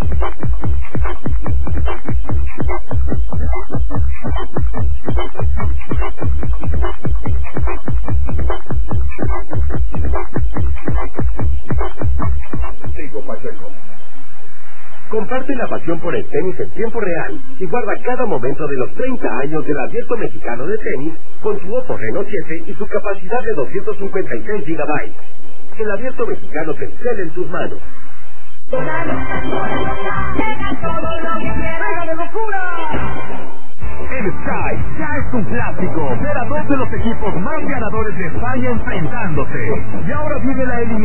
Comparte la pasión por el tenis en tiempo real y guarda cada momento de los 30 años del Abierto Mexicano de Tenis con su Oppo Reno 7 y su capacidad de 256 GB. El Abierto Mexicano Telcel en tus manos. ¡Venga de locura! El Sky ya es un clásico. Ver a dos de los equipos más ganadores de España enfrentándose. Y ahora vive la eliminación